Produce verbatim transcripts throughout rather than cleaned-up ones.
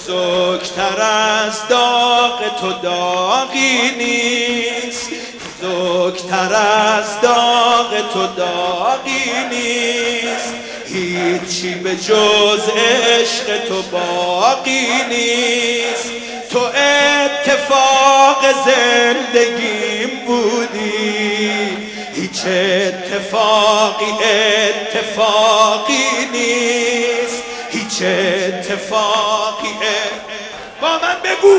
بزرگتر از داغ تو داغی نیست، بزرگتر از داغ تو داغی نیست، هیچی به جز عشق تو باقی نیست. تو اتفاق زندگیم بودی، هیچ اتفاقی اتفاقی نیست، هیچ اتفاقی با من بگو.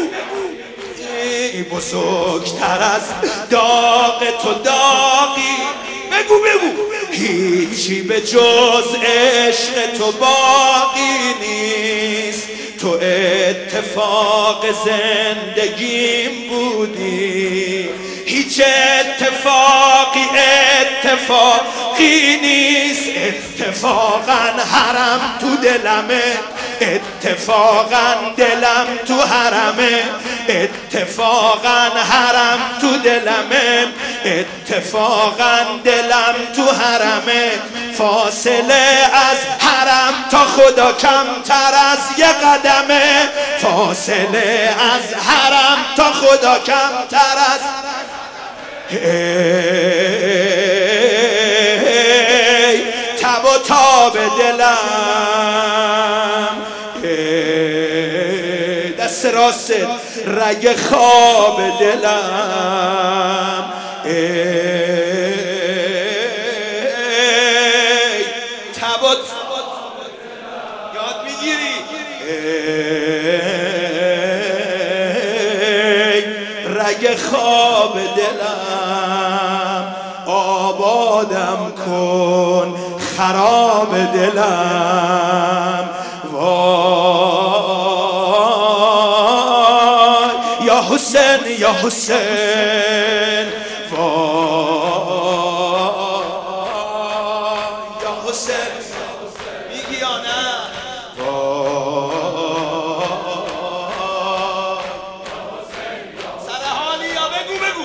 بزرگتر از داغ تو داغی، بگو بگو. هیچی به جز عشق تو باقی نیست، تو اتفاق زندگیم بودی، هیچ اتفاقی اتفاقی نیست. اتفاقا حرم تو دلمه، اتفاقا دلم تو حرمه، اتفاقا حرم تو دلمه، اتفاقا دلم تو حرمه. فاصله از حرم تا خدا کمتر از یه قدمه، فاصله از حرم تا خدا کمتر از ای تب و تاب دلم، ای دست راست رگ خواب دلم، ای تب و یاد میگیری، ای رگ خواب دلم، آبادم کن خراب دلم. وای یا حسین یا حسین، وای یا حسین، میگی یا نه؟ سر حالی یا بگو بگو.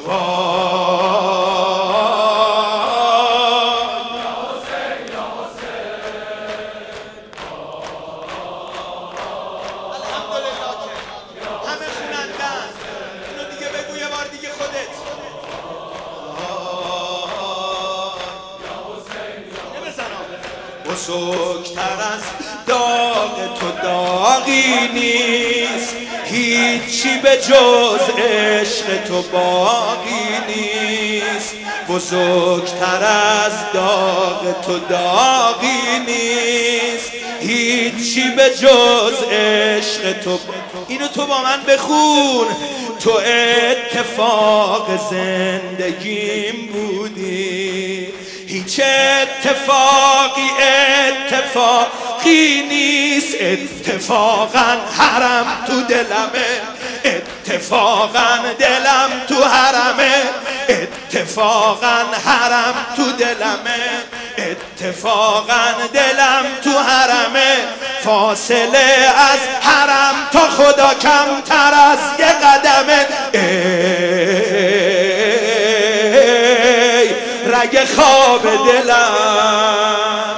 بزرگتر از داغ تو داغی نیست، هیچی به جز عشق تو باقی نیست. بزرگتر از داغ تو داغی نیست، هیچی به جز عشق تو. اینو تو با من بخون. تو اتفاق زندگیم بودی، هیچ اتفاقی اتفاقی نیست. اتفاقا حرم تو دلمه، اتفاقا دلم تو حرمه، اتفاقا حرم تو دلمه، اتفاقا دلم تو حرمه. فاصله از حرم تا خدا کمتر از یه قدمه، ای رگ خواب دلم،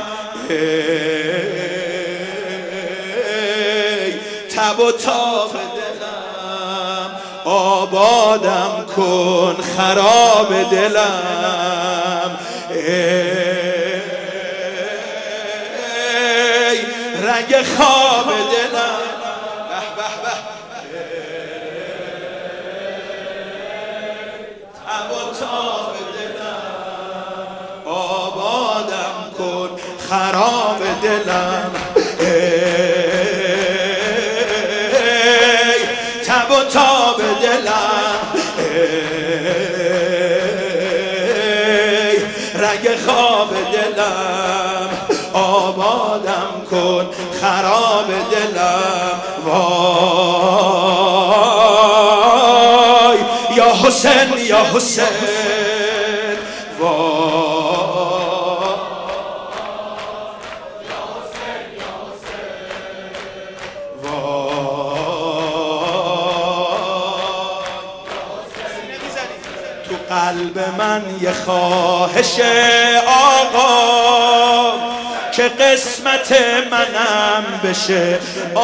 ای تب و تاب دلم، آبادم کن خراب دلم، ای رگ خواب دلم. به به به تب و تاب دلم، آبادم کن خراب دلم، ای تب و تاب دلم، ای رگ خواب دلم، آبادم کن خراب دلم. وای یا حسین یا حسین، وای یا حسین یا حسین، وای تو قلب من یه خواهش آقا که قسمت منم بشه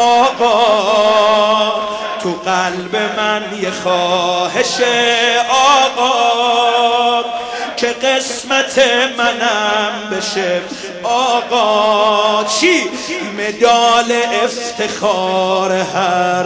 آقا. تو قلب من یه خواهش آقا، که قسمت منم بشه آقا. چی؟ مدال افتخار هر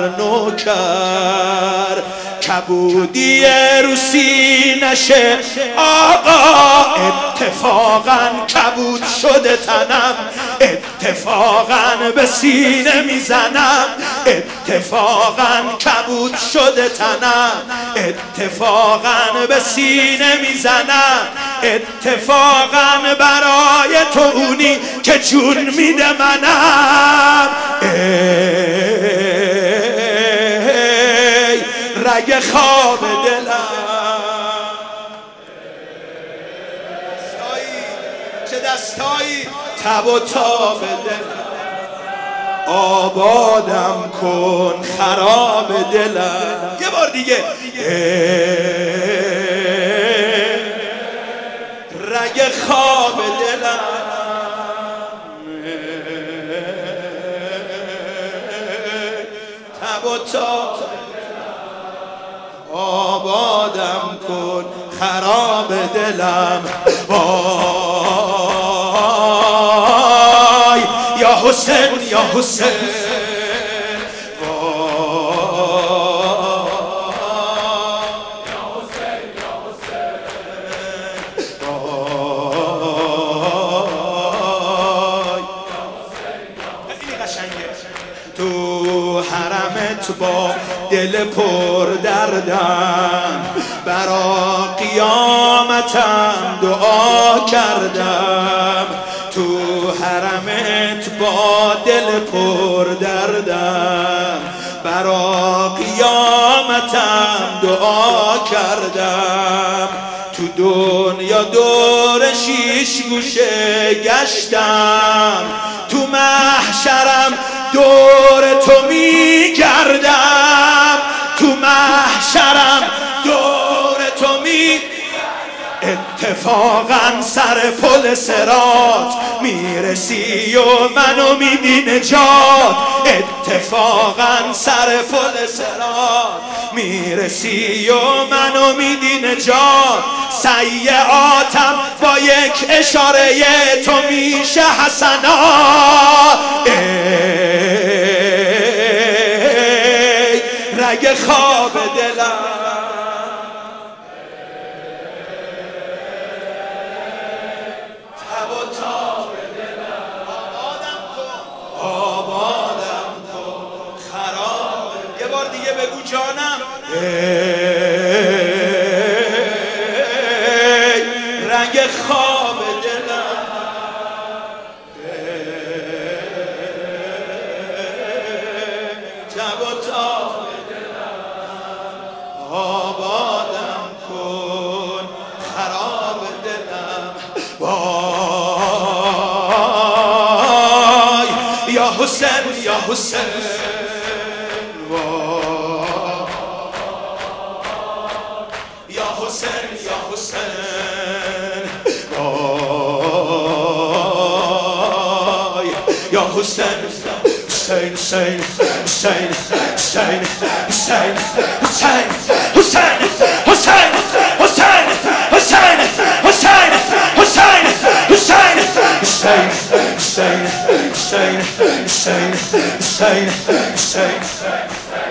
نوکر، کبودی روسی نشه آقا. اتفاقا کبود شده تنم، اتفاقا به سینه میزنم، اتفاقا کبود شده تنم، اتفاقا به سینه میزنم، اتفاقا برای تو اونی که جون میده منم. ای رگ خواب دلم، چه دستایی تب و تاب دلم. آبادم کن خراب دلم. یه بار دیگه رگ خواب دلم، تب و تاب آبادم کن خراب دلم. وای یا حسین یا حسین، تو حرمت با دل پر دردم، برا قیامتم دعا کردم. تو حرمت با دل پر دردم، برا قیامتم دعا کردم. تو دنیا دور شیش گوشه گشتم، تو محشرم دور تو میگردم، تو محشرم دور تو می. اتفاقا سر پل صراط میرسی و منو میدی نجات. اتفاقا سر پل صراط میرسی و منو میدی نجات. سیئاتم با یک اشاره تو میشه حسنات. ای رگ خواب دلم، تب و تاب دلم. آبادم کن آبادم کن خراب. یه بار دیگه بگو جانم. ای رنگ خواب دلم، تب و تاب آبادم کن خراب دلم. وای یا حسین یا حسین، وای یا حسین یا حسین، وای یا حسین. حسین حسین حسین حسین حسین حسین حسین حسین حسین حسین حسین حسین حسین حسین حسین حسین حسین حسین حسین.